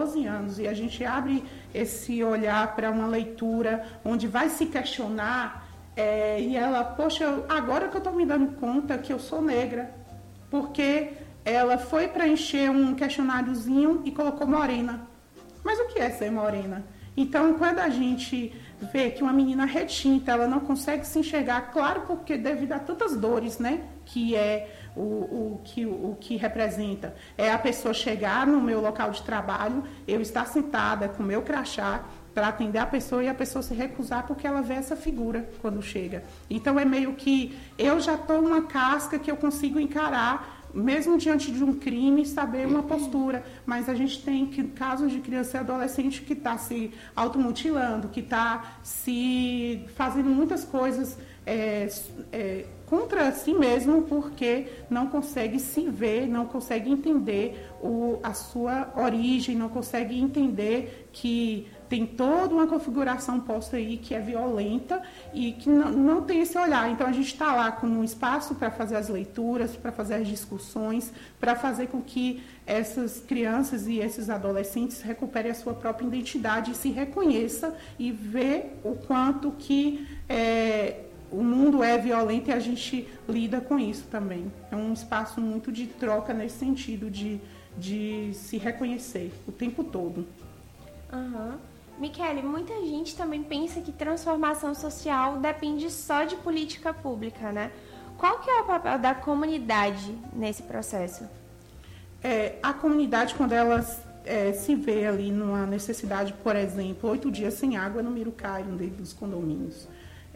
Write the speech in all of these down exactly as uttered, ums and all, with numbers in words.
doze anos e a gente abre esse olhar para uma leitura onde vai se questionar, é, e ela, poxa, agora que eu estou me dando conta que eu sou negra, porque ela foi preencher um questionáriozinho e colocou morena. Mas o que é ser morena? Então, quando a gente vê que uma menina retinta, ela não consegue se enxergar, claro, porque devido a tantas dores, né, que é o, o, que, o que representa. É a pessoa chegar no meu local de trabalho, eu estar sentada com o meu crachá para atender a pessoa e a pessoa se recusar porque ela vê essa figura quando chega. Então, é meio que eu já estou numa casca que eu consigo encarar, mesmo diante de um crime, saber uma postura. Mas a gente tem que, casos de criança e adolescente que está se automutilando, que está se fazendo muitas coisas é, é, contra si mesmo, porque não consegue se ver, não consegue entender o, a sua origem, não consegue entender que tem toda uma configuração posta aí que é violenta e que não, não tem esse olhar. Então, a gente está lá com um espaço para fazer as leituras, para fazer as discussões, para fazer com que essas crianças e esses adolescentes recuperem a sua própria identidade e se reconheça e ver o quanto que é, o mundo é violento e a gente lida com isso também. É um espaço muito de troca nesse sentido, de, de se reconhecer o tempo todo. Aham. Uhum. Michele, muita gente também pensa que transformação social depende só de política pública, né? Qual que é o papel da comunidade nesse processo? É, a comunidade, quando ela é, se vê ali numa necessidade, por exemplo, oito dias sem água no Mirucai, um dos condomínios,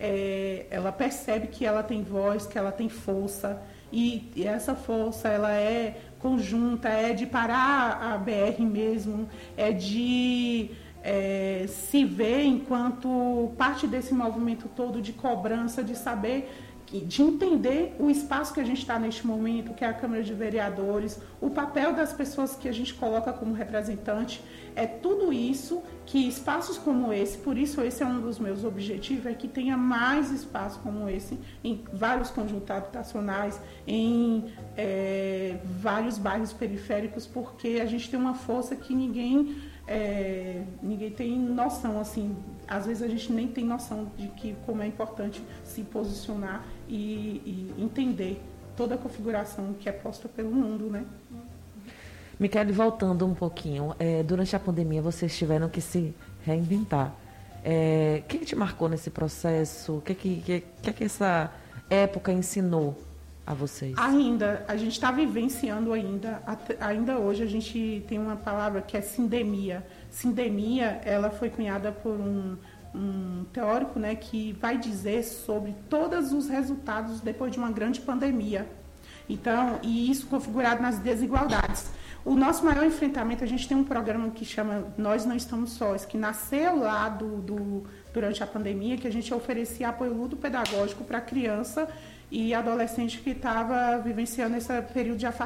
é, ela percebe que ela tem voz, que ela tem força, e, e essa força ela é conjunta, é de parar a B R mesmo, é de... É, se vê enquanto parte desse movimento todo de cobrança, de saber, de entender o espaço que a gente está neste momento, que é a Câmara de Vereadores, o papel das pessoas que a gente coloca como representante, é tudo isso que espaços como esse, por isso esse é um dos meus objetivos, é que tenha mais espaços como esse em vários conjuntos habitacionais, em é, vários bairros periféricos, porque a gente tem uma força que ninguém... É, ninguém tem noção, assim, às vezes a gente nem tem noção de que, como é importante se posicionar e, e entender toda a configuração que é posta pelo mundo, né? Michele, voltando um pouquinho, é, durante a pandemia vocês tiveram que se reinventar. É, o que, que te marcou nesse processo? O que, que, que, que, que essa época ensinou a vocês? Ainda, a gente está vivenciando ainda, ainda hoje a gente tem uma palavra que é sindemia. Sindemia, ela foi cunhada por um, um teórico, né, que vai dizer sobre todos os resultados depois de uma grande pandemia. Então, e isso configurado nas desigualdades. O nosso maior enfrentamento, a gente tem um programa que chama Nós Não Estamos Sós, que nasceu lá do, do, durante a pandemia, que a gente oferecia apoio ludopedagógico para criança e adolescente que estava vivenciando esse período de afastamento